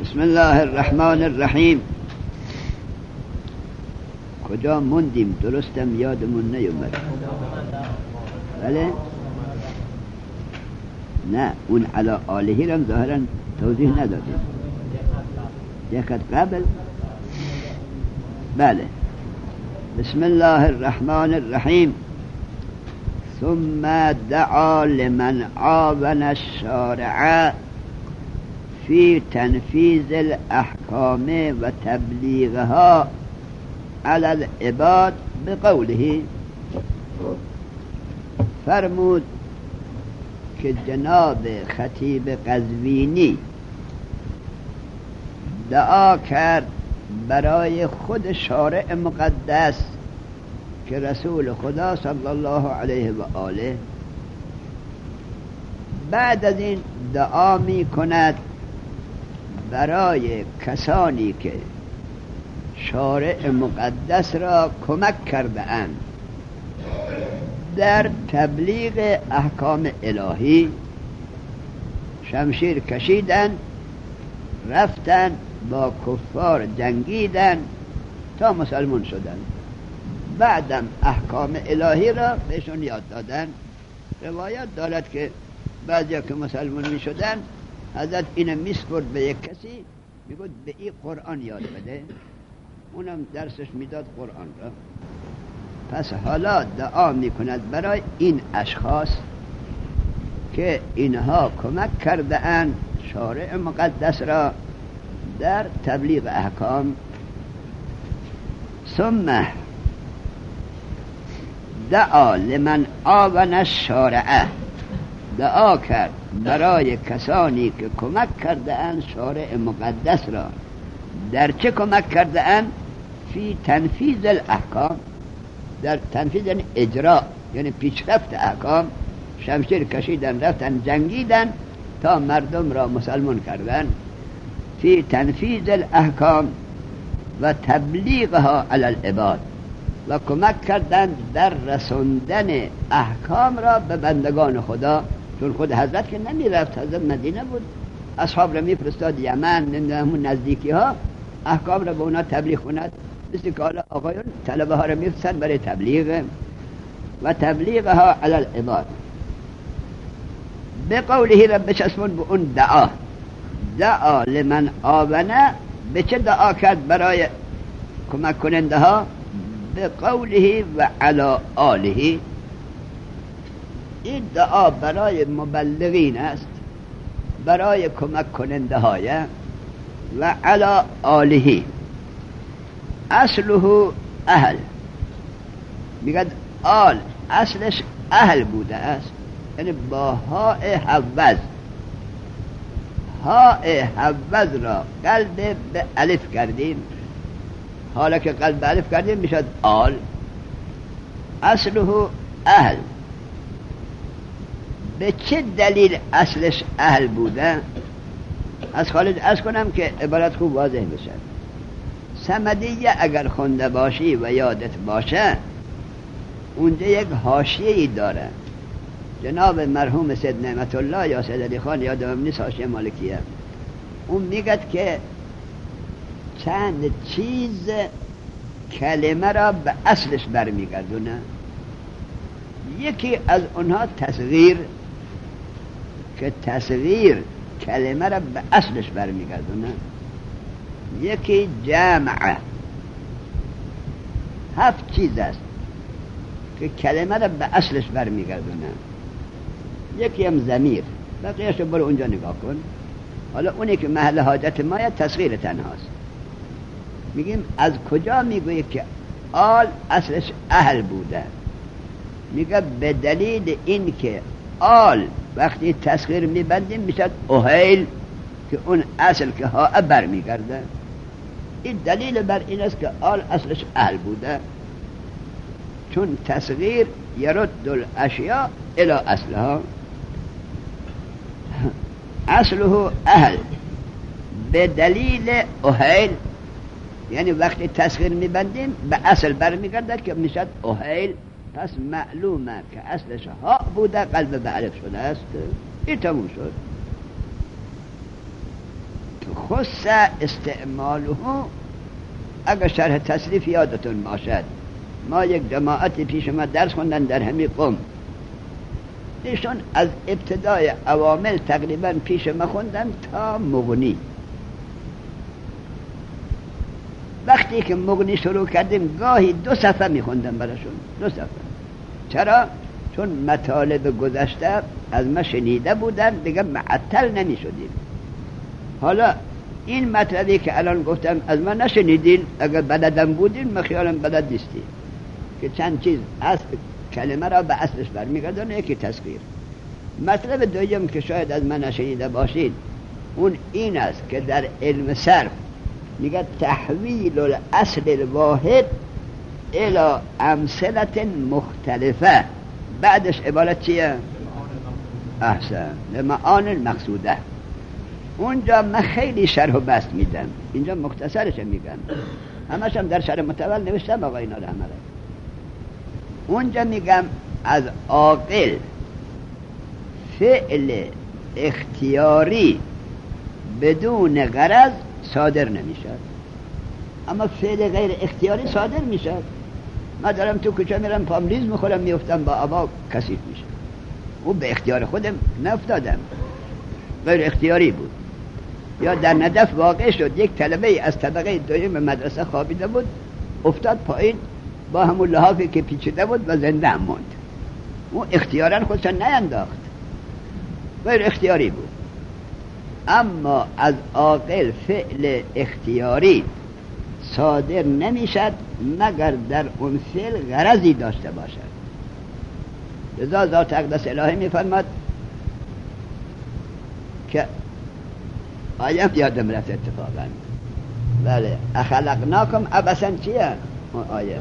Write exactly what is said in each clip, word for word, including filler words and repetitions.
بسم الله الرحمن الرحیم. کجا موندیم؟ درستم یادمون نیومد. بله؟ نه، اون علی آلهی را ظاهرا توضیح ندادیم. یک قبل. بله. بسم الله الرحمن الرحیم. ثم دعا لمن عاون الشارع في تنفيذ الأحكام وتبليغها على العباد بقوله. فرمود که جناب خطیب قزوینی دعا کرد برای خود شارع مقدس که رسول خدا صلی الله علیه و آله، بعد از این دعا می کند برای کسانی که شارع مقدس را کمک کرده اند در تبلیغ احکام الهی، شمشیر کشیدن، رفتن با کفار جنگیدن تا مسلمان شدن، بعدم احکام الهی را بهشون یاد دادن. روایت دارد که بعضی که مسلمان می شدن حضرت اینو میسپرد به یک کسی، میگود به این قرآن یاد بده، اونم درسش میداد قرآن را. پس حالا دعا میکند برای این اشخاص که اینها کمک کرده اند شارع مقدس را در تبلیغ احکام. ثم دعا لمن عاون الشارع، دعا کرد برای کسانی که کمک کرده اند شارع مقدس را. در چه کمک کرده اند؟ فی تنفیذ الاحکام، در تنفیذ یعنی اجرا، یعنی پیشرفت احکام. شمشیر کشیدن، رفتن جنگیدن تا مردم را مسلمان کردن. فی تنفیذ الاحکام و تبلیغها علی العباد، و کمک کردن در رسوندن احکام را به بندگان خدا. چون خود حضرت که نمی رفت، حضرت مدینه بود، اصحاب را می فرستاد یمن، نمیدونم نزدیکی ها، احکام را به اونا تبلیغ کند. مثل که حالا آقایون طلبه ها را می فرستند برای تبلیغ. و تبلیغها علی العباد به قوله را بچسبون به اون دعا. دعا لمن آونه، به چه دعا کرد؟ برای کمک کننده ها. به قوله و علی آله، این دعا برای مبلغین است، برای کمک کننده های. و علی آله اصله اهل، میگه آل اصلش اهل بوده است، یعنی با ها حوز، ها حوز را قلب به الف کردیم، حالا که قلب به الف کردیم میشد آل. اصله اهل. به چه دلیل اصلش اهل بوده؟ از خالد از کنم که عبارت خوب واضح بشه. صمدیه اگر خونده باشی و یادت باشه، اونجا یک حاشیه‌ای داره. جناب مرحوم سید نعمت الله یا سید علی خان، یادم نیست حاشیه مالکیه، اون میگه که چند چیز کلمه را به اصلش برمیگردونه. یکی از اونها تصغیر، که تصغیر کلمه را به اصلش برمیگردونه. یکی جمع، هفت چیز است که کلمه را به اصلش برمیگردونه. یکی هم ضمیر، بقیه‌اش رو برو اونجا نگاه کن. حالا اونی که محل حاجت ما یا تصغیر تنهاست. میگیم از کجا میگویی که آل اصلش اهل بوده؟ میگه به دلیل این که آل وقتی تصغیر میبندیم میشد اهیل، که اون اصل که ها بر میگرده. این دلیل بر این است که آل اصلش اهل بوده، چون تصغیر یرد الاشیاء الى اصلها. اصله اهل به دلیل اهیل، یعنی وقتی تصغیر میبندیم به اصل برمیگرده که میشد اهیل. پس معلومه که اصلش ها بوده، قلب به الف شده است. این تموم شد. خص استعماله، اگر شرح تصریف یادتون باشد ما یک جماعتی پیش ما درس خوندن در همین قم، ایشون از ابتدای اوامل تقریبا پیش ما خوندن تا مغنی. وقتی که مغنی شروع کردیم گاهی دو صفحه میخوندم براشون، دو صفحه. چرا؟ چون مطالب گذشته از ما شنیده بودن، دیگه معطل نمی شدیم. حالا این مطلبی که الان گفتم از ما نشنیدین، اگر بلدم بودین ما خیالم بلد نیستیم که چند چیز اصل کلمه را به اصلش برمیگردونه. یکی تذکیر. مطلب دوم که شاید از من نشنیده باشید اون این است که در علم صرف میگه تحویل الاصل الواحد الى امثله مختلفه، بعدش عبارت چیه؟ احسن، لمعان مقصوده. اونجا من خیلی شرح و بسط میدم، اینجا مختصرش میگم، همش هم در شرح متول نوشتم آقا اینا رو همه. اونجا میگم از عاقل فعل اختیاری بدون غرض صادر نمیشد، اما فعل غیر اختیاری صادر میشد. من دارم تو کوچه میرم پام ریز میخورم میفتم با آبا کثیف میشه، او به اختیار خودم نفتادم، غیر اختیاری بود. یا در ندف واقع شد یک طلبه از طبقه دویم مدرسه خوابیده بود، افتاد پایین با همون لحافی که پیچیده بود و زنده هم موند. او اختیارا خودش نینداخت، غیر اختیاری بود. اما از عاقل فعل اختیاری صادر نمیشد مگر در اون فعل غرضی داشته باشد. لذا ذات اقدس الهی میفرماد که آیم یادم رفت اتفاقا، بله، اخلقناکم عبثا چیه آیه؟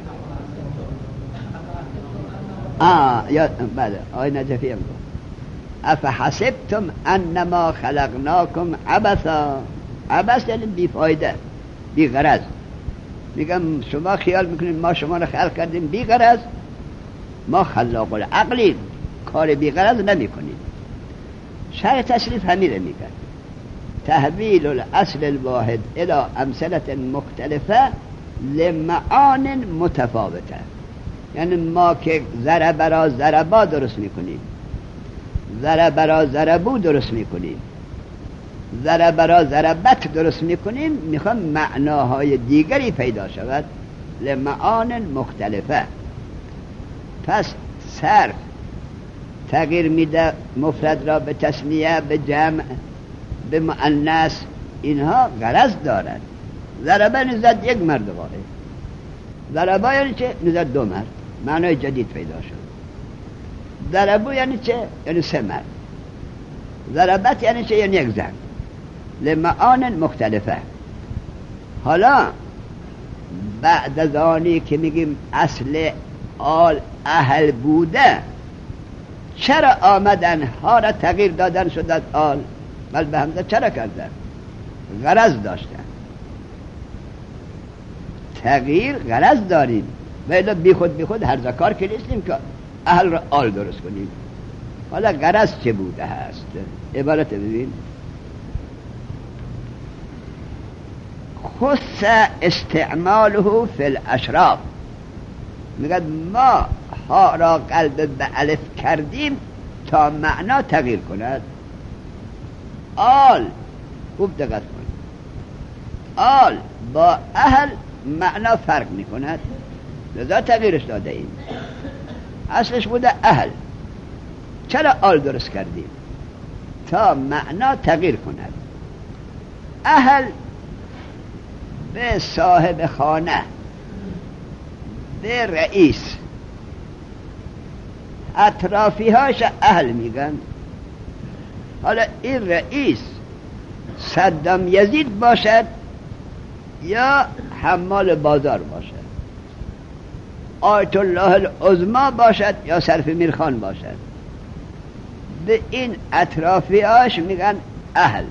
آه یاد، بله، آیه نجفی هم گفت افحسبتم انما خلقناکم عبثا. عبث یعنی بی فایده، بی غرض. میگم شما خیال میکنید ما شما رو خلق کردیم بی غرض؟ ما خلاق العقلیم، کار بی غرض نمی کنیم. شرح تشریف همیره میگن تحویل الاصل الواحد الى امثله مختلفه لمعان متفاوته. یعنی ما که ضرب را ضربا درست میکنیم، ضرب را ضربو درست میکنیم، ضرب را ضربت درست میکنیم، میخوام معناهای دیگری پیدا شود، لمعان مختلفه. پس صرف تغییر میده مفرد را به تثنیه، به جمع، به مؤنث، اینها غرض دارد. ضربه نزد یک مرد واحد، ضربه یعنی چه؟ نزد دو مرد، معنای جدید پیدا شد. ضربو یعنی چه؟ یعنی سه مرد. ضربت یعنی چه؟ یعنی یک زن. لمعان مختلفه. حالا بعد از آنی که میگیم اصل آل اهل بوده، چرا آمدن ها را تغییر دادن شدد آل؟ بل به همزه چرا کردن؟ غرض داشتن. تغییر غرض داریم، ولی بی خود بی خود هر ذکار که نیستیم که اهل را آل درست کنیم. حالا غرض چه بوده هست؟ عبارت ببین خص استعماله فی الاشراف. میگه ما ها را قلب به الف کردیم تا معنا تغییر کند. آل، خوب دقت کن، آل با اهل معنا فرق میکند، لذا تغییرش داده ایم. اصلش بوده اهل، چرا آل درست کردیم؟ تا معنا تغییر کند. اهل به صاحب خانه، به رئیس، اطرافی هاش اهل میگن. حالا این رئیس صدام یزید باشد یا حمال بازار باشد، آیت الله العظما باشد یا صرف میرخان باشد، به این اطرافی هاش میگن اهل.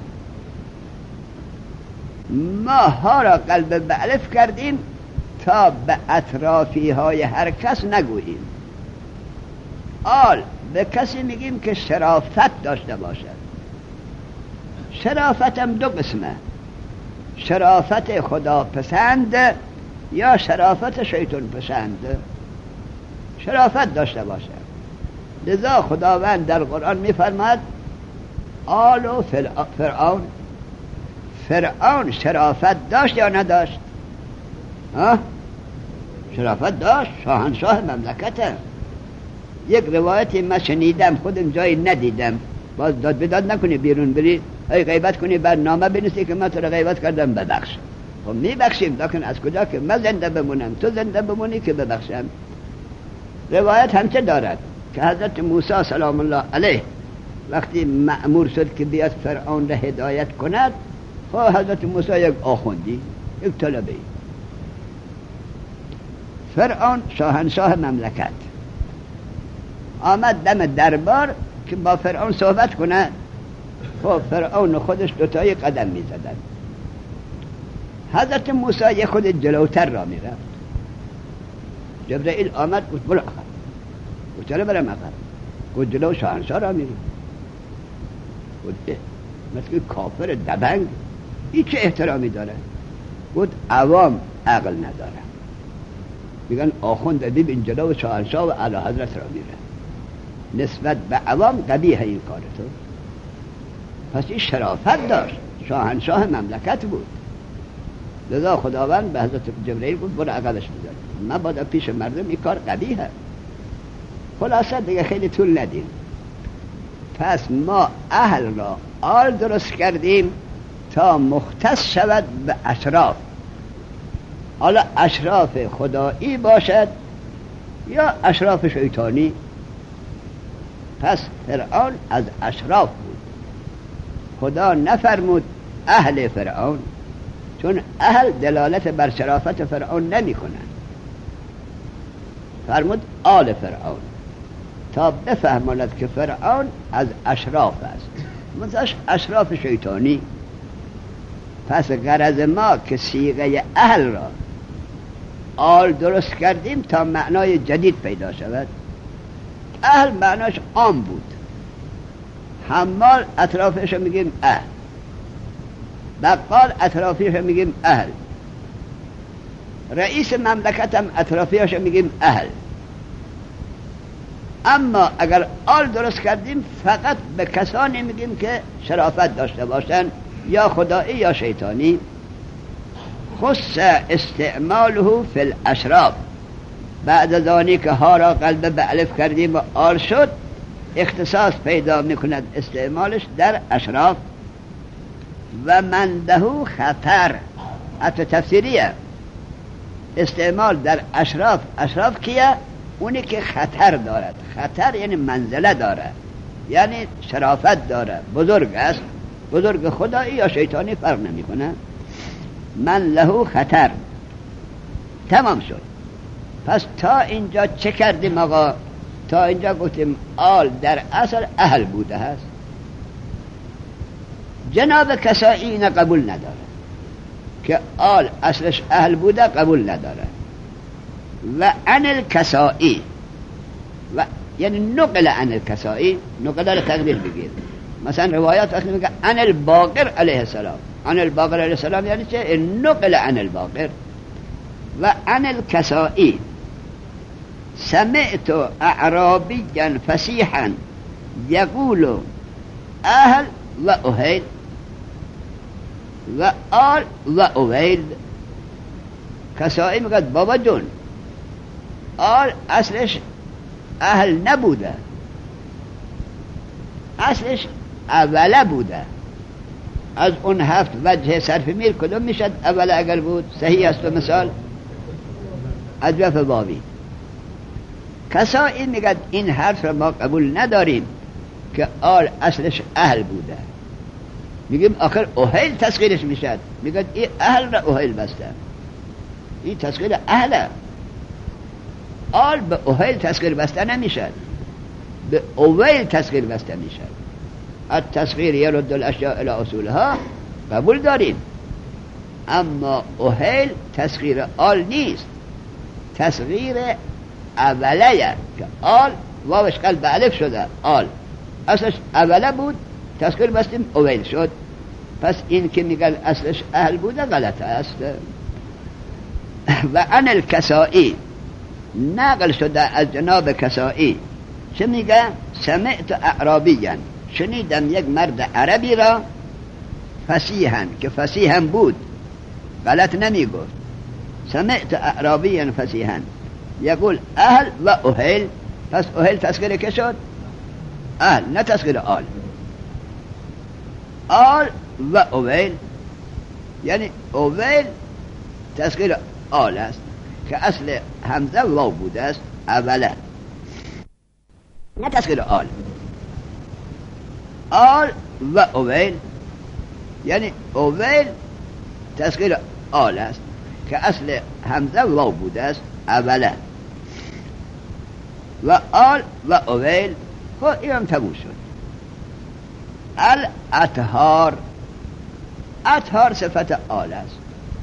ما ها را قلب به الف کردیم تا به اطرافی های هر کس نگوییم. آل به کسی میگیم که شرافت داشته باشد. شرافت هم دو قسمه، شرافت خدا پسند یا شرافت شیطان پسند؟ شرافت داشته باشه. لذا خداوند در قرآن میفرماد آل و فرعون. فرعون شرافت داشت یا نداشت؟ ها؟ شرافت داشت، شاهنشاه مملکته. یک روایتی من شنیدم، خودم جایی ندیدم، باز داد بداد نکنی بیرون بری ای غیبت کنی برنامه بنویسی که من تو رو غیبت کردم ببخش. خب میبخشیم، لیکن از کجا که من زنده بمونم تو زنده بمونی که ببخشم؟ روایت همچه دارد که حضرت موسی سلام الله علیه وقتی مأمور شد که بیاد فرعون را هدایت کند، خب حضرت موسی یک آخوندی، یک طلبه، فرعون شاهنشاه مملکت آمد دم دربار که با فرعون صحبت کنه. خب فرعون خودش دوتای قدم می زدن. حضرت موسی یه خود جلوتر را می رفت. جبرائیل آمد گفت برو عقب. گفت چرا برم عقب؟ گفت جلو شاهنشاه را می رفت. گفت مثل کافر دبنگ این چه احترامی داره؟ گفت عوام عقل نداره، میگن آخوند ببین جلو شاهنشاه و اعلی حضرت را می رفت. نسبت به عوام قبیحه این کار تو. پس این شرافت داشت، شاهنشاه مملکت بود. لذا خداوند به حضرت جبرئیل گفت برو عقبش بزن، من باید پیش مردم این کار قبیحه. خلاصه دیگه خیلی طول ندیم. پس ما اهل را آل درست کردیم تا مختص شود به اشراف. حالا اشراف خدایی باشد یا اشراف شیطانی. پس فرعون از اشراف بود. خدا نفرمود اهل فرعون، چون اهل دلالت بر شرافت فرعون نمی کنن. فرمود آل فرعون تا بفهماند که فرعون از اشراف است، مثل اشراف شیطانی. پس غرض ما که صیغه اهل را آل درست کردیم تا معنای جدید پیدا شود. اهل معناش عام بود، حمال اطرافش میگیم اهل، بقال اطرافیش میگیم اهل، رئیس مملکت هم اطرافیش میگیم اهل. اما اگر آل درست کردیم فقط به کسانی میگیم که شرافت داشته باشن، یا خدایی یا شیطانی. خص استعماله فی الاشراف، بعد از آنی که ها را قلب به الف کردیم و آل شد، اختصاص پیدا میکند استعمالش در اشراف. و منده خطر، حتی تفسیریه. استعمال در اشراف، اشراف کیه؟ اونی که خطر دارد. خطر یعنی منزله داره، یعنی شرافت داره، بزرگ است. بزرگ خدایی یا شیطانی فرق نمی کنه. من له خطر. تمام شد. پس تا اینجا چه کردیم آقا؟ تا اینجا گفتیم آل در اصل اهل بوده هست. جناب کسایی اینه قبول نداره که آل اصلش اهل بوده، قبول نداره. و عن الکسایی، و یعنی نقل عن الکسایی، نقل را تقدیر بگیر. مثلا روایات وقتی میگه عن الباقر علیه السلام، عن الباقر علیه السلام یعنی چه؟ نقل عن الباقر. و عن الکسایی سمعت اعرابیا فصیحا یقول اهل و اهیل و آل و اویل. کسایی میگه بابا جون آل اصلش اهل نبوده، اصلش اوله بوده. از اون هفت وجه صرف میر کدوم میشد اوله اگر بود؟ صحیح است و مثال عجوف بابی. کسایی میگه این حرف را ما قبول نداریم که آل اصلش اهل بوده. میگیم آخر اهیل تسخیرش میشد، میگه این اهل را اهیل بسته، این تسخیر اهله. آل به اهیل تسخیر بسته نمیشد، به اویل تسخیر بسته میشد. التسخیر یرد الاشیاء الى اصولها، قبول داریم. اما اهیل تسخیر آل نیست، تسخیر اولیه که آل واوش قلب الف شده. آل اصلش اوله بود، تسخیر بستیم اویل شد. پس این که میگن اصلش اهل بوده غلط است. و عن الکسائی نقل شده از جناب کسائی چه میگه؟ سمعت اعرابیًا، شنیدم یک مرد عربی را فصیحاً که فصیحاً بود، غلط نمیگفت، سمعت اعرابیًا فصیحاً یقول اهل و اهل. پس اهل تسخیر که شد؟ اهل، نه تسخیر آل. آل و اویل، یعنی اویل تسخیر آل است که اصل همزه واو بوده است اوله، نه تسخیر آل. آل و اویل یعنی اویل تسخیر آل است که اصل همزه واو بوده است اوله. و آل و اویل خب این هم تموم شد. الاطهار، اطهار صفت آل است.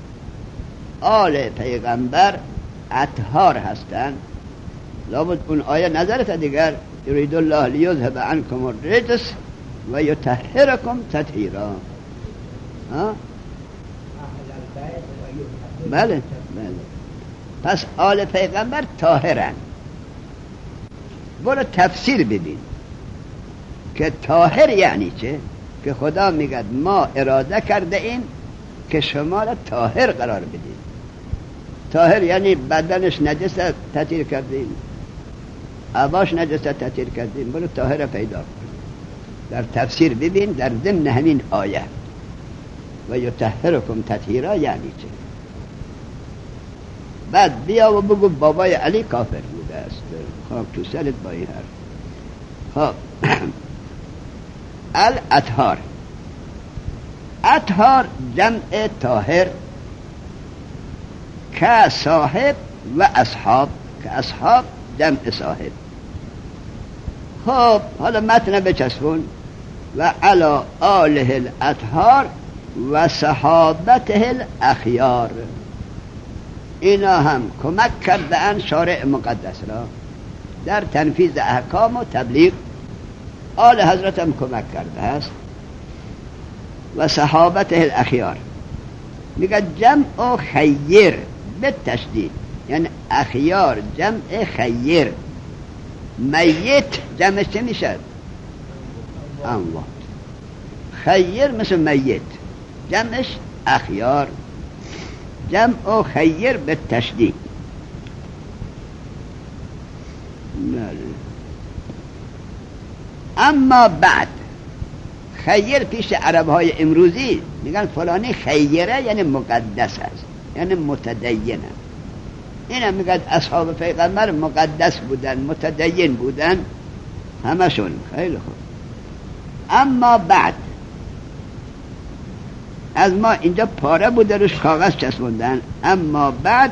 آل پیغمبر اطهار هستند. لابد اون آیه نظرت دیگر یرید الله لیذهب عنکم الرجس و یطهرکم تطهیرا. بله بله. پس آل پیغمبر طاهرن. برو تفسیر ببین که طاهر یعنی چه؟ که خدا میگه ما اراده کرده ایم که شما را طاهر قرار بدیم. طاهر یعنی بدنش نجس تطهیر کردیم، عباش نجس تطهیر کردیم، برو طاهر پیدا کن. در تفسیر ببین در ضمن همین آیه و یطهرکم تطهیرا یعنی چه. بعد بیا و بگو بابای علی کافر بوده است. خب تو سرت با این حرف. خب الاطهار، اطهار جمع طاهر که صاحب و اصحاب، که اصحاب جمع صاحب. خب حالا متن بچسبون و علی آله الاطهار و صحابته الاخیار. اینا هم کمک کردن شارع مقدس را در تنفیذ احکام و تبلیغ. آل حضرت هم کمک کرده است. و صحابته الاخیار میگه جمع خیر به تشدید، یعنی اخیار جمع خیر. میت جمعش چه میشد؟ اموات. خیر مثل میت، جمعش اخیار. جمع خیر به تشدید. اما بعد خیر پیش عرب های امروزی میگن فلانی خیره، یعنی مقدس است، یعنی متدینه. این هم میگن اصحاب پیغمبر مقدس بودن، متدین بودن همشون. خیلی خوب. اما بعد از ما اینجا پاره بوده روش کاغذ چسبوندن. اما بعد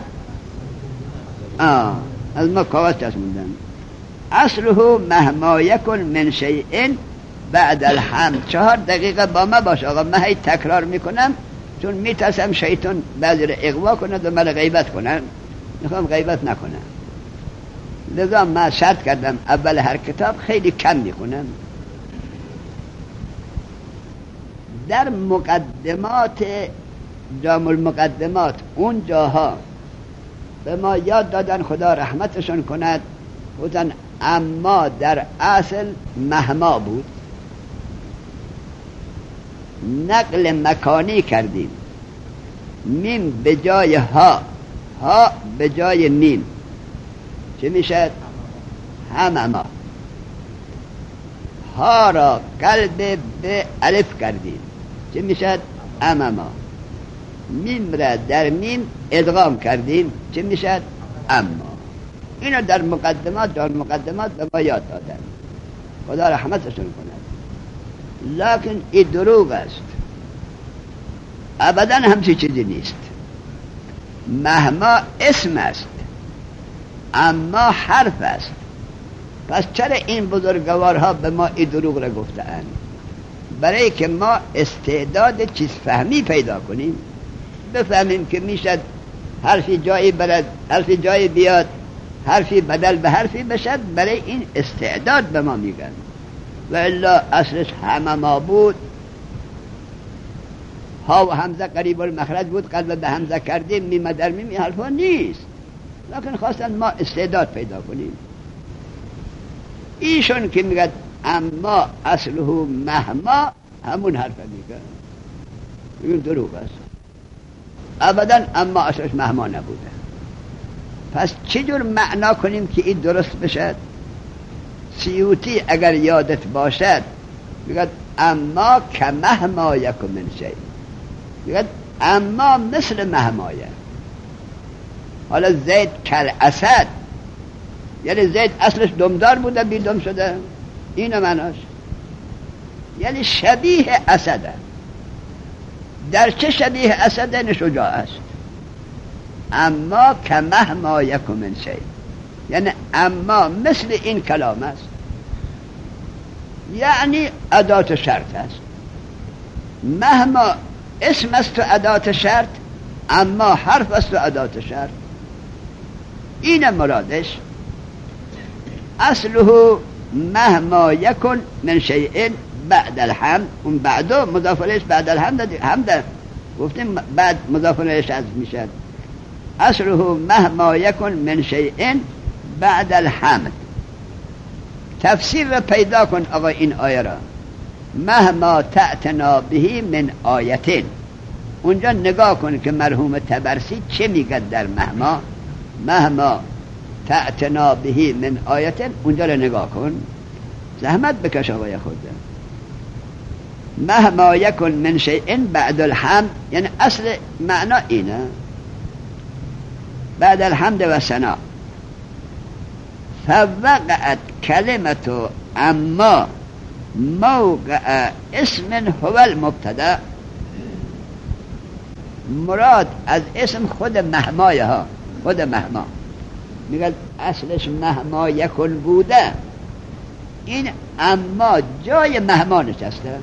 آه از ما کاغذ چسبوندن. اصله مهما یکن من شیئن بعد الحمد. چهار دقیقه با ما باش آقا، من هی تکرار میکنم چون میترسم شیطان بعضی رو اغوا کند و من غیبت کنن. میخوام غیبت نکنم، لذا من شرط کردم اول هر کتاب خیلی کم میکنم. در مقدمات جامع المقدمات اون جاها به ما یاد دادن، خدا رحمتشون کند، بودن اما در اصل مهما بود. نقل مکانی کردیم، میم به جای ها، ها به جای میم، چه میشد؟ همما. ها را قلب به الف کردیم، چه میشد؟ امما. میم را در میم ادغام کردیم، چه میشد؟ اما. اینو در مقدمات در مقدمات به ما یاد دادن، خدا رحمتشون کند. لکن این دروغ است، ابدا همچی چیزی نیست. مهما اسم است، اما حرف است. پس چرا این بزرگوارها به ما این دروغ را گفتند؟ برای که ما استعداد چیز فهمی پیدا کنیم، بفهمیم که میشد حرفی جایی برد، حرفی جایی بیاد، حرفی بدل به حرفی بشد. برای این استعداد به ما میگن. و الا اصلش همه ما بود. ها و همزه قریب المخرج بود، قلب به همزه کردیم، میم در میم، این حرفا نیست. لکن خواستن ما استعداد پیدا کنیم. ایشون که میگه اما اصله مهما، همون حرف میگه، میگن دروغ است. ابدا اما اصلش مهما نبوده. پس چجور معنا کنیم که این درست بشد؟ سیوطی اگر یادت باشد میگه اما که مهما یک من شی، میگه اما مثل مهمایه. حالا زید کل اسد، یعنی زید اصلش دمدار بوده بی دم شده، اینو معناش، یعنی شبیه اسده. در چه شبیه اسده؟ شجاع است. اما که مهما یک من شی، یعنی اما مثل این کلام است، یعنی ادات شرط است. مهما اسم است و ادات شرط، اما حرف است و ادات شرط. این مرادش. اصله مهما یکن من شیء بعد الحمد، اون بعدو مضاف الیه بعد الحمد، حمد گفتیم بعد مضاف الیه از میشد. اصله مهما یکن من شیء بعد الحمد. تفسیر را پیدا کن آقا این آیه را. مهما تأتنا به من آیتین، اونجا نگاه کن که مرحوم طبرسی چه میگه در مهما. مهما تأتنا به من آیتین، اونجا را نگاه کن، زحمت بکش آقای خود. مهما یکن من شیء بعد الحمد، یعنی اصل معنا اینه، بعد الحمد و ثنا. فوقعت کلمت اما موقع اسم هو المبتدا. مراد از اسم خود مهمایه ها، خود مهما. میگه اصلش مهما یکن بوده، این اما جای مهما نشسته.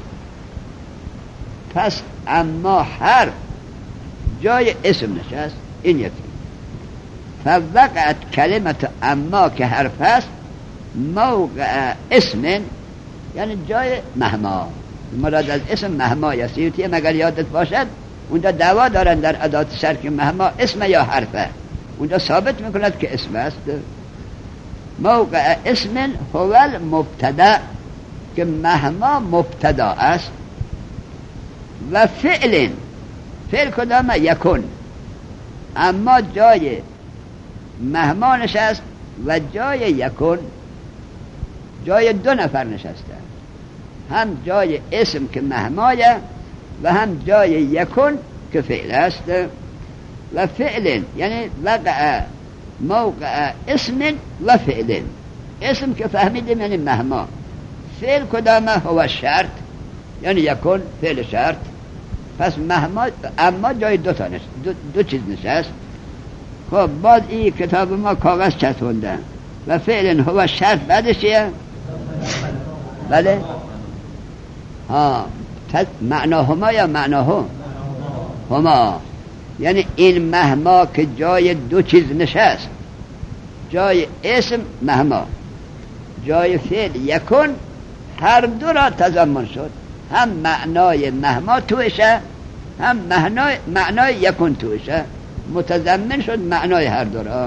پس اما حرف جای اسم نشست، این یکی. فوقعت کلمت اما که حرف است، موقع اسم یعنی جای مهما. مراد از اسم مهما یا سیوطی مگر یادت باشد اونجا دعوا دارن در ادات شرط که مهما اسم یا حرفه، اونجا ثابت میکند که اسم است. موقع اسم هو المبتدا، که مهما مبتدا است. و فعل، فعل کدام؟ یکن. اما جای مهما نشست و جای یکن، جای دو نفر نشسته، هم جای اسم که مهمایه و هم جای یکن که فعل است. و فعل یعنی وقع موقع اسم و فعل. اسم که فهمیدیم یعنی مهما. فعل کدامه؟ هو شرط، یعنی یکن فعل شرط. پس مهما اما جای دو تا نشست، دو, دو چیز نشست. خب بعد این کتاب ما کاغذ چسبونده و فعل هو شرط بعدش چیه؟ بله ها، معنا هما یا معنا هم؟ هما، یعنی این مهما که جای دو چیز نشست، جای اسم مهما، جای فعل یکن، هر دو را تضمن شد. هم معنای مهما توشه، هم معنای, معنای یکن توشه، متضمن شد معنای هر دو را.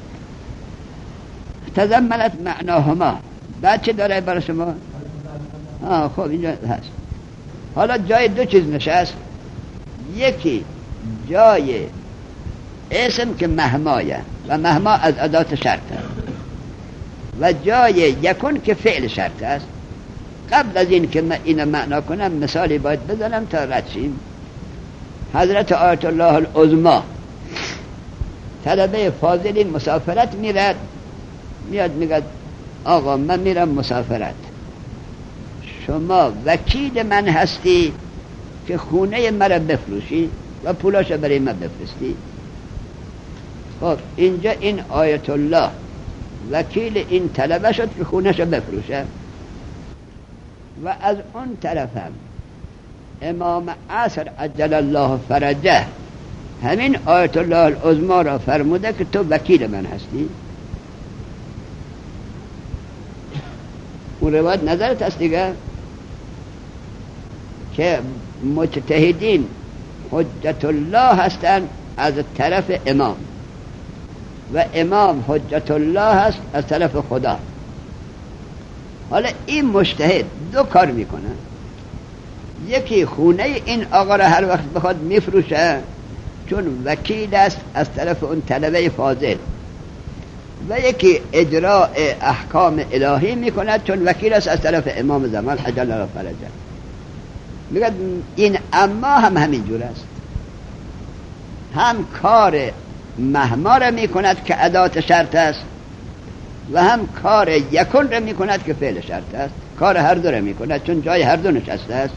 تضمنت معناهما. بعد چه داره برای شما؟ آه خب اینجا هست. حالا جای دو چیز نشست، یکی جای اسم که مهمایه و مهما از ادات شرطه، و جای یکن که فعل شرط است. قبل از این که من اینو معنا کنم مثالی باید بزنم تا رد شیم. حضرت آیت الله العظمی، طلبه فاضلی مسافرت میرد، میاد میگه آقا من میرم مسافرت، شما وکیل من هستی که خونه مرا بفروشی و پولاشو برای من بفرستی. خب اینجا این آیت الله وکیل این طلبه شد که خونهشو بفروشه، و از اون طرفم امام عصر عجل الله فرجه همین آیت الله العظمی را فرموده که تو وکیل من هستی. اون روایت نظرت هست دیگه؟ که مجتهدین حجت الله هستند از طرف امام و امام حجت الله هست از طرف خدا. حالا این مجتهد دو کار میکنه، یکی خونه این آقا را هر وقت بخواد میفروشه چون وکیل است از طرف اون طلبه فاضل، و یکی اجراء احکام الهی میکند چون وکیل است از طرف امام زمان عجل الله فرجه. میگه این اما هم همین جور است، هم کار مهما را میکند که ادات شرط است و هم کار یکون را میکند که فعل شرط است. کار هر دو را میکند چون جای هر دو نشسته است.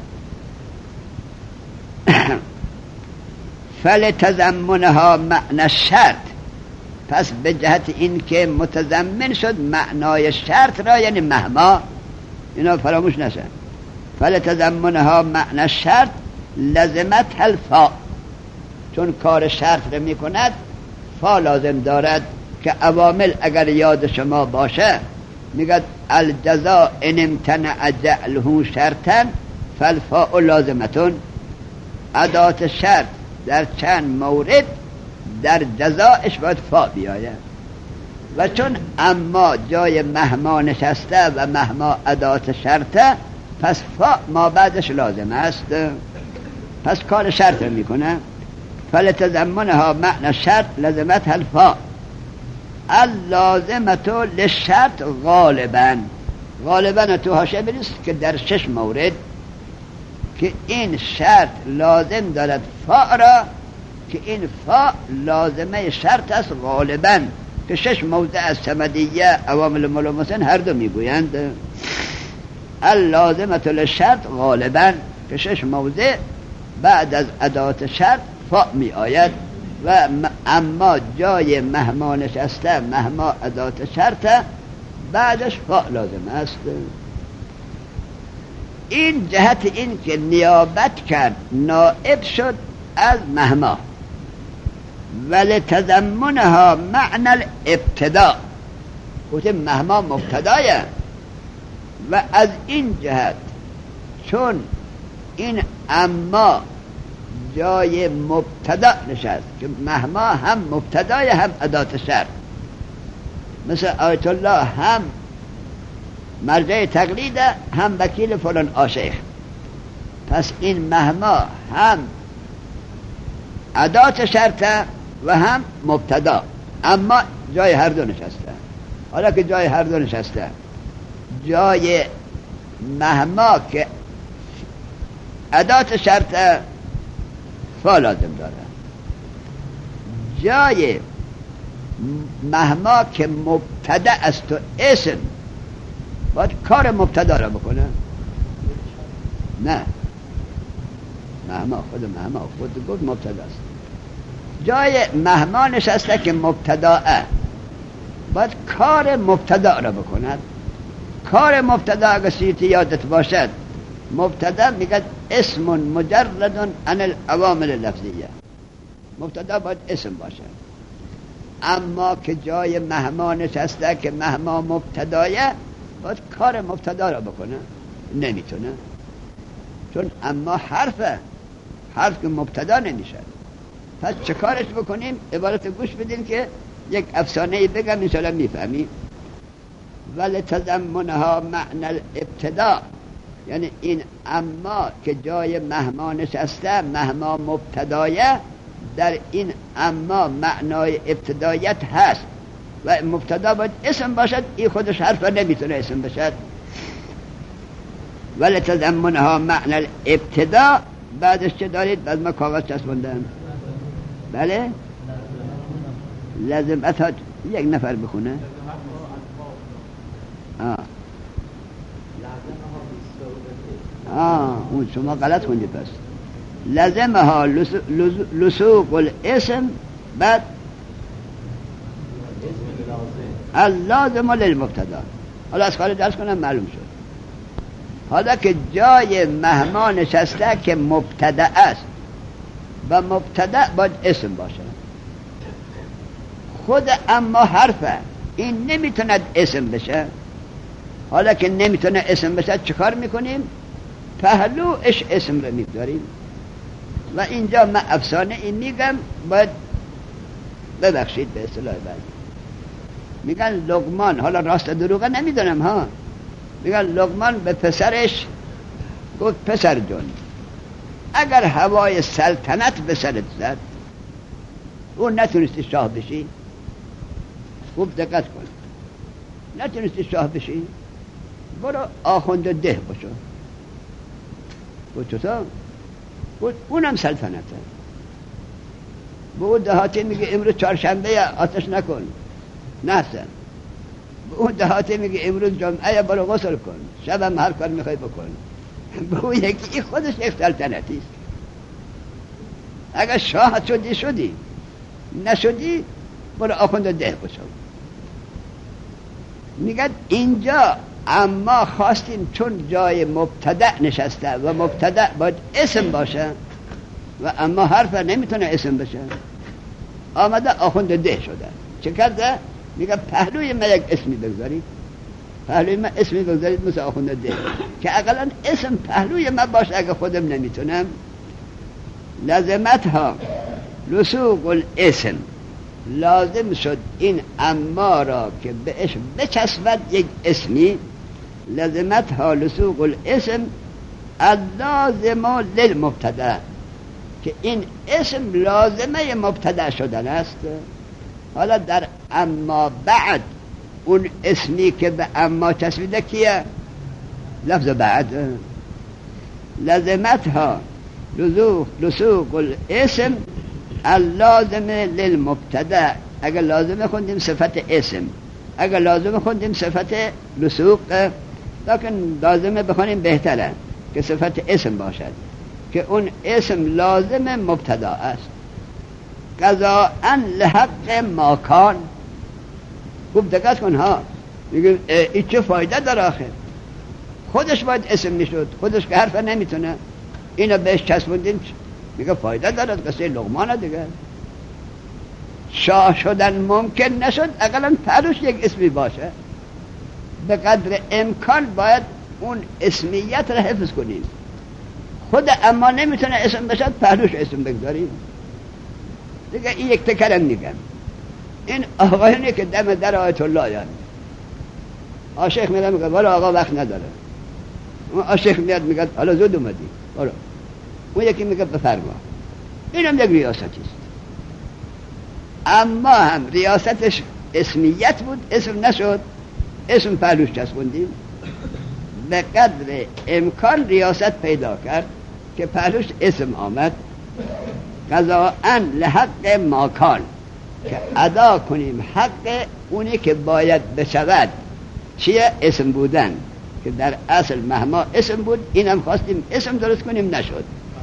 فلتضمنها معنی الشرط، پس به جهت این که متضمن شد معنای شرط را، یعنی مهما، اینا فراموش نشه. فلتضمنها معنی الشرط لزمت الفا، چون کار شرط را میکند فا لازم دارد که عوامل اگر یاد شما باشه میگد الجزاء ان امتنع جعله شرطا فالفاء لازمتون. ادات شرط در چند مورد در جزایش باید فا بیاید، و چون اما جای مهما نشسته و مهما ادات شرطه پس فا ما بعدش لازم است، پس کار شرط رو میکنه. فلتضمنها معنی شرط لازمت الفا اللازمت للشرط غالبا. غالبا تو حاشیه بنویس که در شش مورد که این شرط لازم دارد فا را، که این فا لازمه شرط است غالبا، که شش موضع از صمدیه عوامل ملومسن هر دو میگویند اللازمت للشرط غالبا، که شش موضع بعد از ادات شرط فا می آید، و اما جای مهما نشسته مهما ادات شرط بعدش فا لازم است. این جهت این که نیابت کرد نائب شد از مهما. ولتضمنها معنی الابتداء، گفتیم مهما مبتدایه، و از این جهت چون این اما جای مبتدا نشست که مهما هم مبتدای هم ادات شرط، مثل آیت الله هم مرجع تقلید هم وکیل فلان آشیخ، پس این مهما هم ادات شرطه و هم مبتدا، اما جای هر دو نشسته. حالا که جای هر دو نشسته، جای مهما که ادات شرطه فا لازم داره، جای مهما که مبتدا است و اسم باید کار مبتدا را بکنه. نه، مهما خود مهما خود گفت مبتدا است. جای مهما نشسته که مبتداه، باید کار مبتدا را بکند. کار مبتدا اگر سیتی یادت باشد، مبتدا میگه اسم مجرد عن العوامل لفظیه، مبتدا باید اسم باشه. اما که جای مهما نشسته که مهما مبتدایه، باید کار مبتدا را بکنه، نمیتونه، چون اما حرفه، حرف که مبتدا نمیشه. پس چه کارش بکنیم؟ عبارت گوش بدین که یک افسانه بگم انشاءالله میفهمی. ولتضمنها معنی الابتدا، یعنی این اما که جای مهما نشسته مهما مبتدایه، در این اما معنای ابتدایت هست و مبتدا باید اسم باشد، این خودش حرف نمیتونه اسم باشد. ولتضمنها معنی الابتدا، بعدش چه دارید؟ بعد ما کاغذ چسبوندم. بله لازم اتاد یک نفر بخونه. آه آه اون شما غلط خوندید. پس لازمها لسوق الاسم، بعد اللازم للمبتدا. حالا از خارج درس کنم معلوم شد. حالا که جای مهما نشسته که مبتدا است و مبتدا باید اسم باشه، خود اما حرفه، این نمیتونه اسم بشه. حالا که نمیتونه اسم بشه چه کار میکنیم؟ پهلوش اسم رو میگذاریم. و اینجا من افسانه این میگم، باید ببخشید به اصطلاح بعد میگن لقمان، حالا راست دروغه نمیدونم ها، میگن لقمان به پسرش گفت پسر جون اگر هوای سلطنت به سرت زد اون نتونستی شاه بشی، خوب دقت کن، نتونستی شاه بشی برو آخوند ده باشو. گفت چطور؟ گفت اونم سلطنته. به اون دهاتی میگه امروز چهارشنبه آتش نکن نحسن، به اون دهاتی میگه امروز جمعه برو غسل کن، شبم هر کار میخوای بکن. به اون یکی خودش یک سلطنتی است. اگر شاه شدی شدی، نشدی برو آخوند ده باشو. میگه اینجا اما خواستیم چون جای مبتدأ نشسته و مبتدأ باید اسم باشه و اما حرف نمیتونه اسم بشه، آمده آخوند ده شده. چه کرده؟ میگه پهلوی من یک اسمی بگذارید، پهلوی من اسمی بگذارید مثل آخوند ده، که اقلا اسم پهلوی من باشه. اگه خودم نمیتونم لازمت ها لسوق الاسم، لازم شد این اما را که بهش بچسبد یک اسمی، لازمت ها لسوق الاسم اللازم للمبتدا، که این اسم لازمه مبتدا شدن است. حالا در اما بعد اون اسمی که به اما چسبیده کیه؟ لفظ بعد. لازمت ها لسوق الاسم اللازم للمبتدا. اگر لازم خوندیم صفت اسم، اگر لازم خوندیم صفت لسوق، لیکن لازمه بخونیم بهتره که صفت اسم باشد، که اون اسم لازم مبتدا است. قضاء لحق ماکان. خوب دقت کن ها، میگه این چه فایده داره آخر؟ خودش باید اسم میشد، خودش که حرف نمیتونه، اینو بهش چسبوندیم، میگه فایده داره. قصه لقمان دیگه، شاه شدن ممکن نشد، اقلا پروش یک اسمی باشه. به قدر امکان باید اون اسمیت را حفظ کنیم. خود اما نمیتونه اسم بشد، پهلوش اسم بگذاریم دیگه. این یک تکرم میگم، این آقایونی که دم در آیت الله یعنی آشیخ میگه میگه ولی آقا وقت نداره، اون آشیخ میاد میگه حالا زود اومدی برو، اون یکی میگه بفرما. اینم یک ریاستی است، اما هم ریاستش اسمیت بود، اسم نشد، اسم پهلوش چسبوندیم. به قدر امکان ریاست پیدا کرد که پهلوش اسم آمد. قضاء لحق ماکان، که ادا کنیم حق اونی که باید بشود. چیه؟ اسم بودن، که در اصل مهما اسم بود، اینم خواستیم اسم درست کنیم، نشد.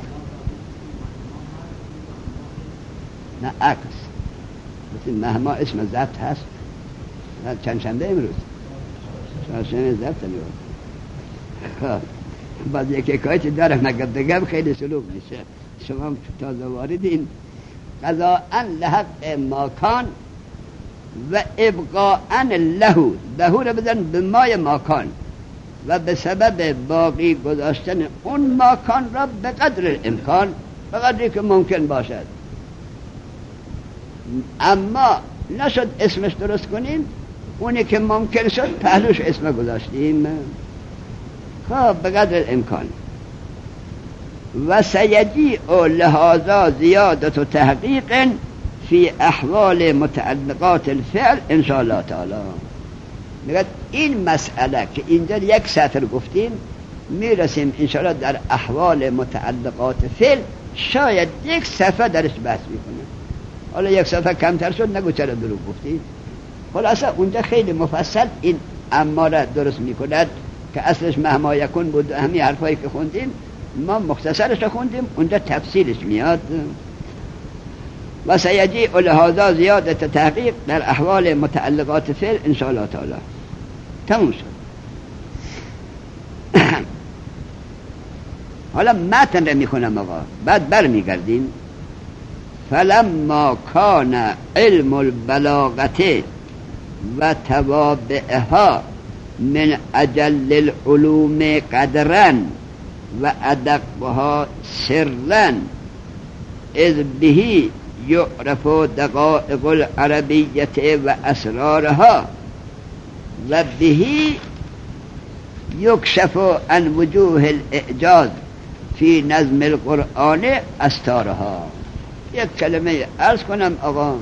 نه عکس، مثل مهما اسم ضبط هست. چند شنبه امروز چهارشنبه ضبط نیست. بعد یک حکایتی دارم اگر بگم خیلی سلوک میشه، شما تازه واردین. قضاء لحق ماکان و ابقاء له، له رو بدن به مای ماکان، و به سبب باقی گذاشتن اون ماکان را به قدر امکان، به قدری که ممکن باشد. اما نشد اسمش درست کنیم، اونی که ممکن شد پهلوش اسم گذاشتیم. خب به قدر امکان. و سیجی او لحاظا زیادت و تحقیق فی احوال متعلقات الفعل انشاءالله تعالی. میگه این مسئله که اینجا یک سطر گفتیم، میرسیم انشاءالله در احوال متعلقات فعل شاید یک صفحه درش بحث میکنه. حالا یک صفحه کمتر شد، نگو چرا دروغ گفتی. خلاصه اونجا خیلی مفصل این اما را درست میکند که اصلش مهما یکون بود. همین حرفایی که خوندیم ما مختصرش خوندیم، اونجا تفصیلش میاد. و سیجی لهذا زیادت تحقیق در احوال متعلقات فعل انشاءالله تعالی. تموم شد. حالا متن رو میخونم آقا، بعد بر میگردیم. فلما کان علم البلاغه و توابعها من اجل العلوم قدرا و ادقها سرا اذ بهی یعرف دقائق العربیت و اسرارها و بهی یکشف عن وجوه الاعجاز فی نظم القرآن استارها. یک کلمه عرض کنم آقا،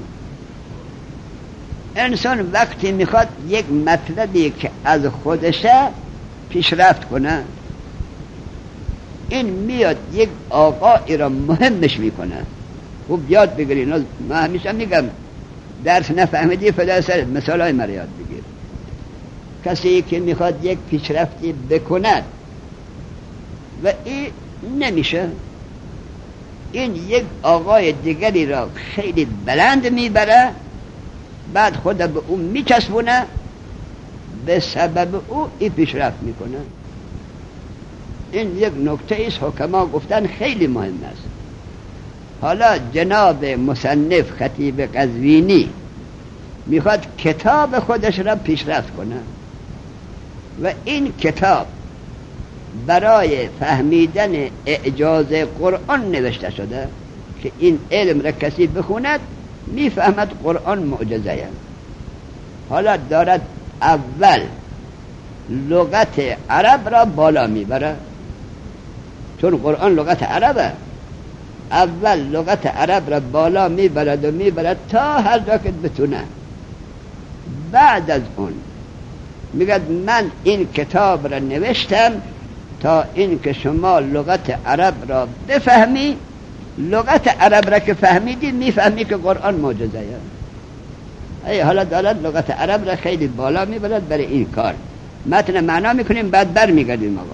انسان وقتی میخواد یک مطلبی که از خودشه پیشرفت کنه، این میاد یک آقایی را مهمش میکنه. خوب یاد بگیرین، من همیشه میگم درس نفهمیدی فلان سر مثال های مرا یاد بگیر. کسی که میخواد یک پیشرفتی بکند و این نمیشه، این یک آقای دیگری را خیلی بلند میبره، بعد خود به اون میچسبونه، به سبب او این پیشرفت میکنه. این یک نکته ایست حکما گفتن خیلی مهم است. حالا جناب مصنف خطیب قزوینی میخواد کتاب خودش را پیشرفت کنه و این کتاب برای فهمیدن اعجاز قرآن نوشته شده که این علم را کسی بخوند میفهمد قرآن معجزه. حالا دارد اول لغت عرب را بالا میبره، چون قرآن لغت عربه. اول لغت عرب را بالا میبرد و میبرد تا هر جا که بتونه. بعد از اون میگه من این کتاب را نوشتم تا این که شما لغت عرب را بفهمی. لغت عرب را که فهمیدی میفهمی که قرآن معجزه. ای حالا دارد لغت عرب را خیلی بالا میبرد برای این کار. متن معنا میکنیم بعد بر میگردیم آقا.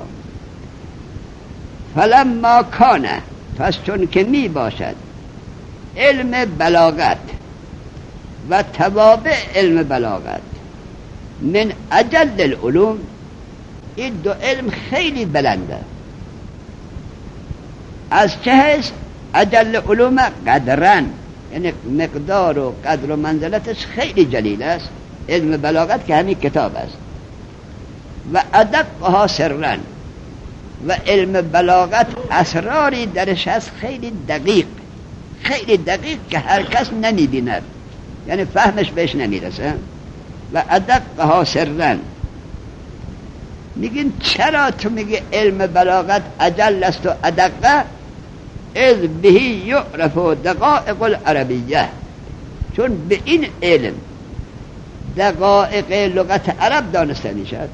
فلما کانه، پس چون که می باشد علم بلاغت و توابع علم بلاغت من اجل العلوم، این دو علم خیلی بلنده. از چه هست؟ اجل علوم قدرن، یعنی مقدار و قدر و منزلتش خیلی جلیل است. علم بلاغت که همین کتاب است. و ادقها سرن، و علم بلاغت اسراری درش هست خیلی دقیق، خیلی دقیق که هر کس نمیبیند، یعنی فهمش بهش نمیرسه. و ادقها سرن، میگین چرا تو میگی علم بلاغت اجل است و ادقه؟ اذ بهی یعرف دقائق العربیه، چون به این علم دقائق لغت عرب دانسته میشد.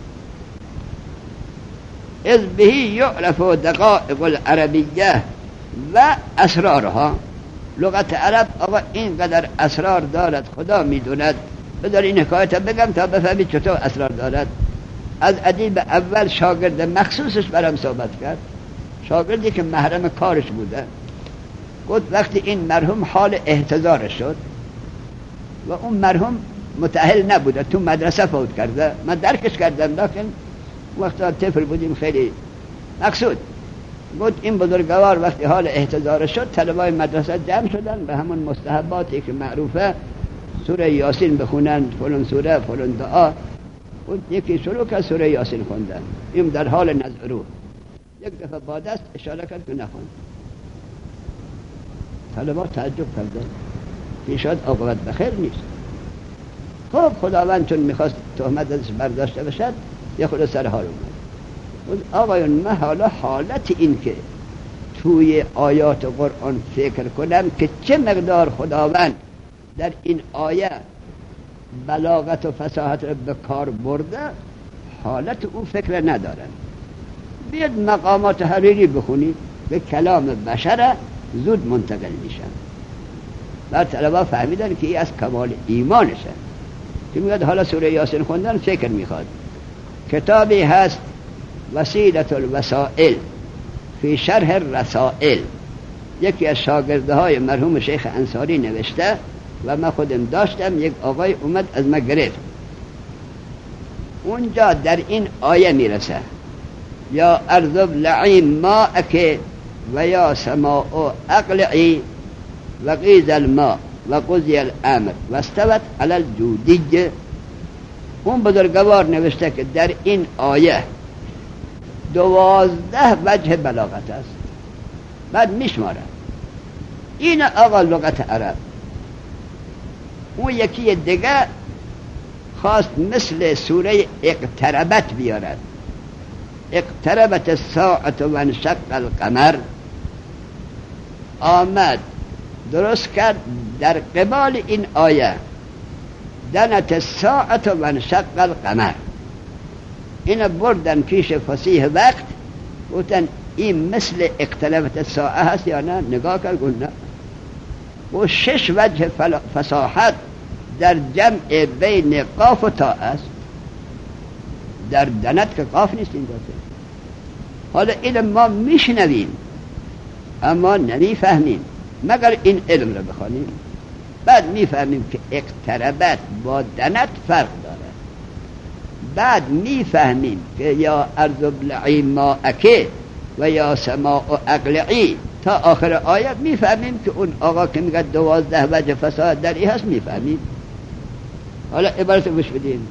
اذ بهی یعرف دقائق العربیه و اسرارها. لغت عرب آقا اینقدر اسرار دارد خدا میدوند. بذار این حکایت بگم تا بفهمید چطور اسرار دارد. از ادیب اول شاگرد مخصوصش برام صحبت کرد، شاگردی که محرم کارش بوده. گفت وقتی این مرحوم حال احتضارش شد و اون مرحوم متأهل نبوده، تو مدرسه فوت کرده، من درکش کردم، لیکن وقتا طفل بودیم خیلی مقصود. گفت این بزرگوار وقتی حال احتضار شد، طلبای مدرسه جمع شدن به همون مستحباتی که معروفه، سوره یاسین بخونن، فلان سوره، فلان دعا. گفت یکی شروع کرد سوره یاسین خوندن، این در حال نزع روح. یک دفعه با دست اشاره کرد که نخوند. طلبا تعجب کردن، پیشاد عاقبت بخیر نیست. خب خداوند چون میخواست تهمت ازش برداشته بشد، یه خود سر حال اومد. آقایون من حالا حالت این که توی آیات قرآن فکر کنم که چه مقدار خداوند در این آیه بلاغت و فصاحت رو به کار برده، حالت اون فکر ندارن. بیاد مقامات حریری بخونید، به کلام بشر زود منتقل میشن. بعد طلبا فهمیدن که این از کمال ایمانشه که میاد حالا سوره یاسین خوندن فکر میخواد. کتابی هست وسیلة الوسائل فی شرح الرسائل، یکی از شاگردهای مرحوم شیخ انصاری نوشته و من خودم داشتم. یک آقای اومد از من گرفت. اونجا در این آیه میرسه یا ارض ابلعی ماءک و یا سماء اقلعی و غیض الماء و قضی الامر و استوت علی الجودی. اون بزرگوار نوشته که در این آیه دوازده وجه بلاغت است. بعد میشمارن این آقا لغت عرب. اون یکی دیگه خواست مثل سوره اقتربت بیارد، اقتربت الساعة و انشق القمر، آمد درست کرد در قبال این آیه دنت الساعة و انشق القمر. این بردن پیش فصیح وقت، گفتن این مثل اقتربت الساعه هست یا نه؟ نگاه کرد گفت نه. و شش وجه فصاحت در جمع بین قاف و تا است. در دنت که قاف نیست این داده. حالا علم ما میشنویم اما نمیفهمیم مگر این علم رو بخوانیم. بعد میفهمیم که اقتربت با دنت فرق داره. بعد میفهمیم که یا ارض ابلعی ماءک و یا سماء اقلعی تا آخر آیت. میفهمیم که اون آقا که میگه دوازده وجه فساد در این هست میفهمیم. حالا عبارت گوش بدین.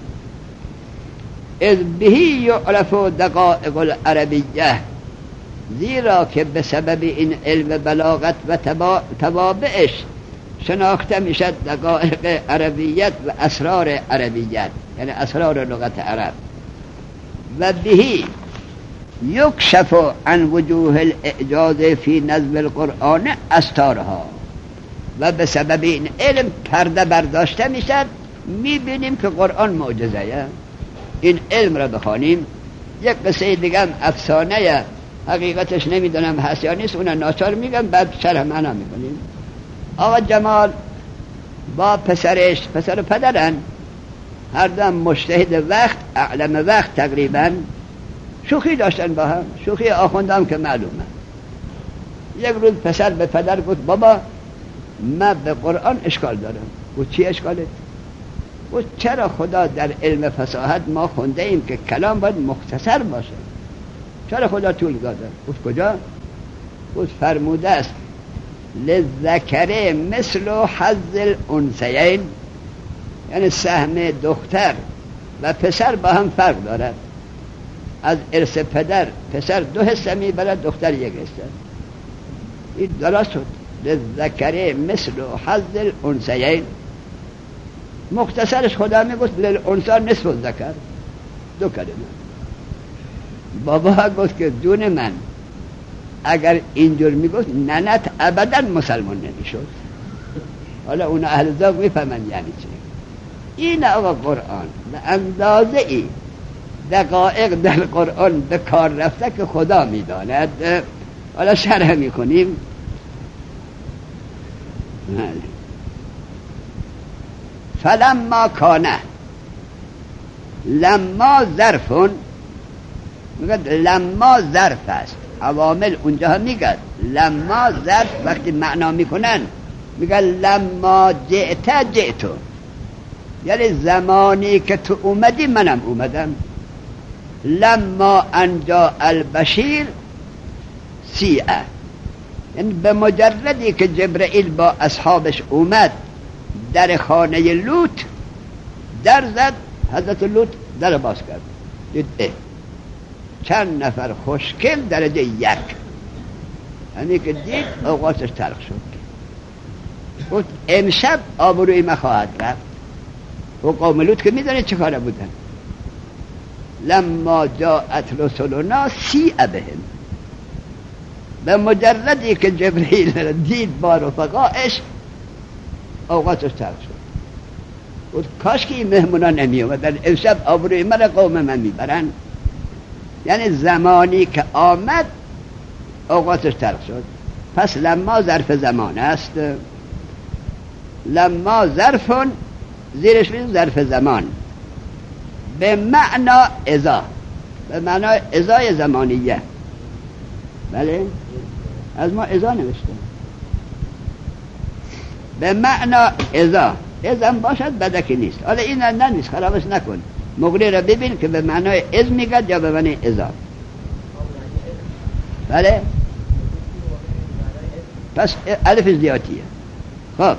اذ بهی یعرف دقائق العربیه، زیرا که به سبب این علم بلاغت و توابعش شناخته میشد دقائق عربیت و اسرار عربیت، یعنی اسرار لغت عرب. و بهی یکشف عن وجوه الاعجاز فی نظم القرآن استارها، و به سبب این علم پرده برداشته میشد، میبینیم که قرآن معجزه. این علم را بخوانیم. یک قصه دیگه هم افسانه، حقیقتش نمیدونم هست یا نیست، اون ناچار میگم بعد شرح معنا میکنیم. آقا جمال با پسرش، پسر پدرن، هر دو مجتهد وقت، اعلم وقت تقریبا، شوخی داشتن با هم، شوخی آخونده هم که معلومه. یک روز پسر به پدر گفت بابا من به قرآن اشکال دارم. گفت چی اشکاله؟ گفت چرا خدا در علم فصاحت ما خونده ایم که کلام باید مختصر باشه، چرا خدا طول داده؟ گفت کجا؟ گفت فرموده است للذکر مثل حظ الانثیین، یعنی سهم دختر و پسر با هم فرق دارد. از ارث پدر پسر دو حصه میبرد، دختر یک حصه. این درست شد. للذکر مثل حظ الانثیین. مختصرش خدا میگفت للانثی نصف الذکر، دو کلمه. بابا گفت که جون من اگر اینجور میگفت ننت ابدا مسلمان نمیشد. حالا اون اهل ذوق میفهمن یعنی چه. این آقا قرآن به اندازه ای دقایق در قرآن به کار رفته که خدا میداند. حالا شرح میکنیم. فلما کانه، لما ظرفون، میگه لما ظرف است. عوامل اونجا میگه لما ظرف وقتی معنا میکنن میگه لما جئت جئتو، یعنی زمانی که تو اومدی منم اومدم. لما انجا البشیر سیعه، یعنی به مجردی که جبرئیل با اصحابش اومد در خانه لوط در زد، حضرت لوط در باز کرد، دید اه چند نفر خوشگل درجه یک، یعنی که دید اوقاتش تلخ شد. گفت امشب آبروی ما خواهد رفت. و قوم لوط که میدونید چه کاره بودن. لما جاءت رسلنا سیء بهم، به مجردی که جبرئیل دید با رفقائش اوقاتش تلخ شد. گفت کاش که این مهمونا نمی اومدن، امشب آبروی من قوم من میبرن. یعنی زمانی که آمد اوقاتش تلخ شد. پس لما ظرف زمان است. لما ظرفون زیرش میشه ظرف زمان به معنا اذا، به معنا ازای زمانیه. بله از ما ازا نوشته به معنا ازا. ازم باشد بدکی نیست. حالا این نه نیست، خرابش نکن. مغری را ببین که به معنای از میگد یا به معنای ازا. بله پس الف زیادیه. خب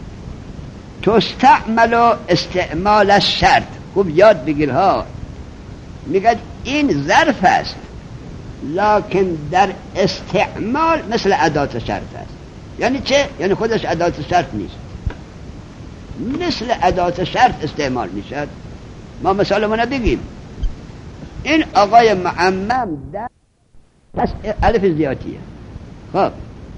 تستعمل استعمال الشرط. خوب یاد بگیر ها. میگه این ظرف است لكن در استعمال مثل ادات شرط است. یعنی چه؟ یعنی خودش ادات شرط نیست، مثل ادات شرط استعمال میشد. ما مثالمون بگیم، این آقای معمم در پس الف زیادیه. خب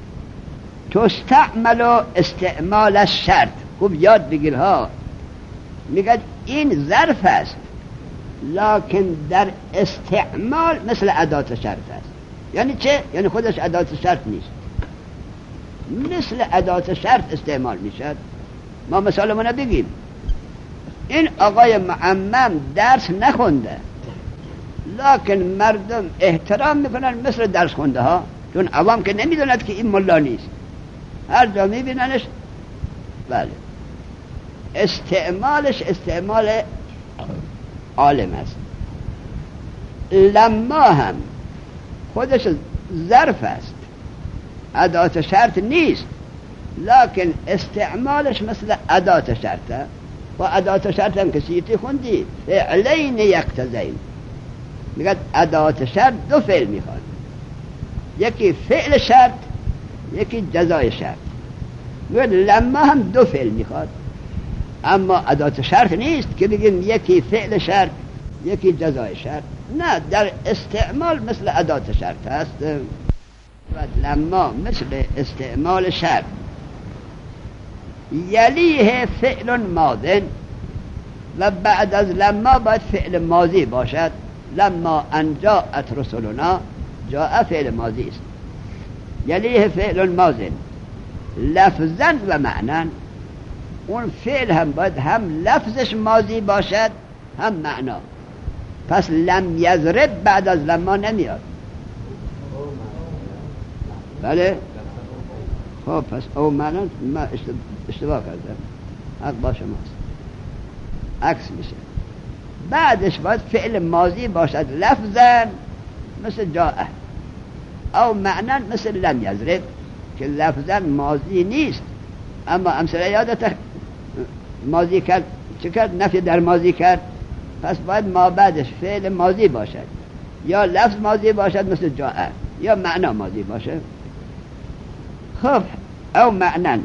تستعمل استعمال الشرط، خوب یاد بگیر ها. میگه این ظرف است لکن در استعمال مثل ادات شرط است. یعنی چه؟ یعنی خودش ادات شرط نیست، مثل ادات شرط استعمال میشد. ما مثالمون بگیم، این آقای معمم درس نخونده لکن مردم احترام میکنن مثل درس خونده ها، چون عوام که نمیدوند که این ملا نیست، هر جا میبیننش. بله، استعمالش استعمال عالم است. لما هم خودش ظرف است، ادات شرط نیست، لکن استعمالش مثل ادات شرطه. و ادات شرط هم که سیتی خوندی، فعلین یقتضین. میگه ادات شرط دو فعل میخواد، یکی فعل شرط یکی جزای شرط. میگه لما هم دو فعل میخواد، اما ادات شرط نیست که بگیم یکی فعل شرط یکی جزای شرط. نه، در استعمال مثل ادات شرط هست. و لما مثل استعمال شرط. یلیه فعل ماضی، و بعد از لما باید فعل ماضی باشد. لما ان جاءت رسلنا، جاء فعل ماضی است. یلیه فعل ماضی لفظا و معنا. اون فعل هم باید هم لفظش ماضی باشد هم معنا. پس لم یضرب بعد از لما نمیاد. بله، خب پس او معنا ما اشتباه کردم، حق با شماست، عکس میشه. بعدش باید فعل ماضی باشد لفظا مثل جاء، او معنا مثل لم یضرب که لفظا ماضی نیست، اما امثله یادت ماضی کرد، چه کرد؟ نفی در ماضی کرد. پس باید ما بعدش فعل ماضی باشد، یا لفظ ماضی باشد مثل جاء، یا معنا ماضی باشه. خب او معنا.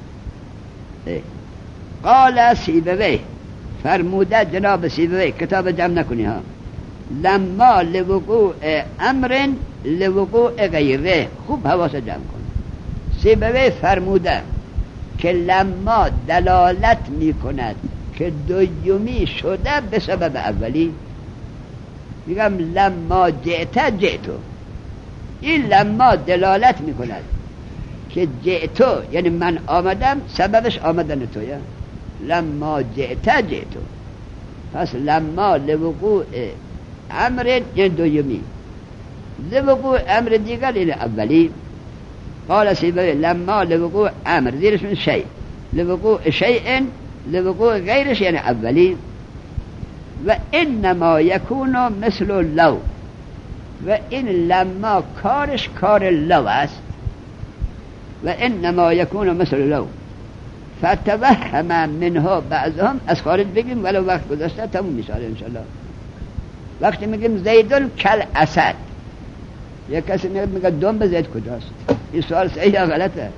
قال سیبوی، فرموده جناب سیبوی، کتاب جمع نکنی ها، لما لوقوع امر لوقوع غیره. خوب حواس جمع کن. سیبوی فرموده که لما دلالت می کند که دویمی شده به سبب اولی. میگم لما جئت جئتو، این لما دلالت می کند که جئتو یعنی من آمدم، سببش آمدن تویه. لما جئت جئتو، پس لما لوقوع امر یعنی دویمی، لوقوع امر دیگر یعنی اولی. قال سیبوی لما لوقوع امر زیرش من شیء، لوقوع شیء لوقوع غیرش یعنی اولی. و انما یکون مثل لو، و این لما کارش کار لو است. و انما یکون مثل لو فتوهم منها بعضهم. از خارج بگیم ولو وقت گذاشته تموم میشه انشالله. وقتی میگیم زیدون کل اسد، یک کسی میگه دنب زید کجاست؟ این سوال صحیح یا غلطه؟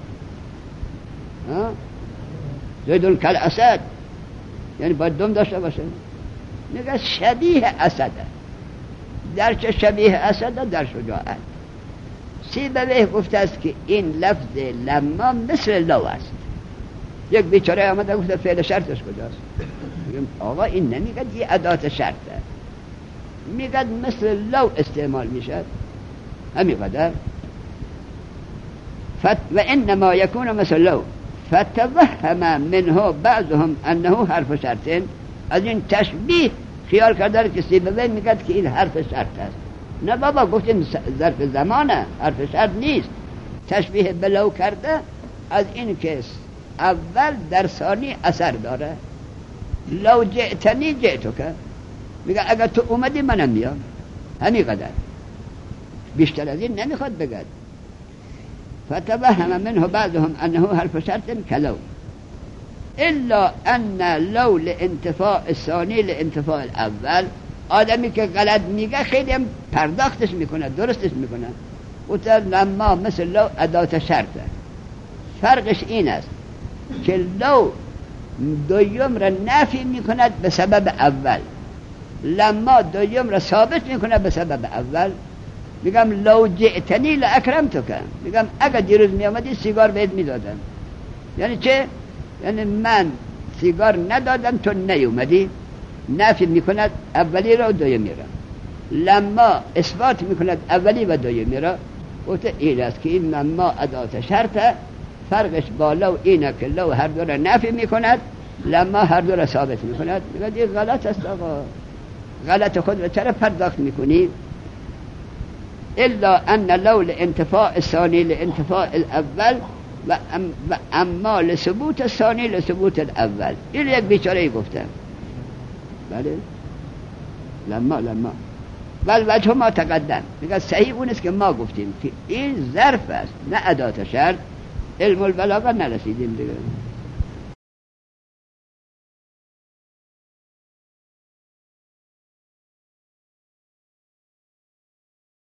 زیدون کل اسد یعنی باید دم داشته باشه. میگه شبیه اسده. در چه شبیه اسده؟ در شجاعت. سیبوی گفته است که این لفظ لما مثل لو است. یک بیچاره آمده گفته فعل شرطش کجاست؟ میگم آقا این نمیگه یه ادات شرطه، میگه مثل لو استعمال میشه، همینقدر. فت و انما یکون مثل لو فتوهم منه بعضهم انه حرف شرطین. از این تشبیه خیال کرده که سیبوی میگه که این حرف شرط است. نه بابا، گفتیم ظرف زمانه، حرف شرط نیست. تشبیه بلو کرده از این که اول در ثانی اثر داره. لو جئتنی جئتو که میگه اگر تو اومدی منم میام، همین قدر، بیشتر از این نمیخواد بگد. فتوهم منه بعضهم انه حرف شرط کلو الا ان لو لانتفاع الثانی لانتفاع الاول. آدمی که غلط میگه خیلی هم پرداختش میکنه، درستش میکنه. گفته لما مثل لو ادات شرطه. فرقش این است که لو دویم را نفی میکند به سبب اول، لما دویم را ثابت میکنه به سبب اول. میگم لو جئتنی لاکرمتک، میگم اگر دیروز میامدی سیگار بهت میدادم. یعنی چه؟ یعنی من سیگار ندادم تو نیومدی. نفی میکند اولی را و دومی را. لما اثبات میکند اولی و دومی را. گفته این است که این لما ادات شرطه. فرقش با لو اینه که لو هر دو را نفی میکند، لما هر دو را ثابت میکند. میگه این غلط است آقا، غلط خود را چرا پرداخت میکنی؟ الا ان لو لانتفاع الثانی لانتفاع الاول و, ام و اما لثبوت الثانی لثبوت الاول. این یک بیچاره گفتم. بله لما لما بل وجه ما تقدم. میگه صحیح اون است که ما گفتیم که این ظرف است نه ادات شرط. علم البلاغه نرسیدیم دیگه.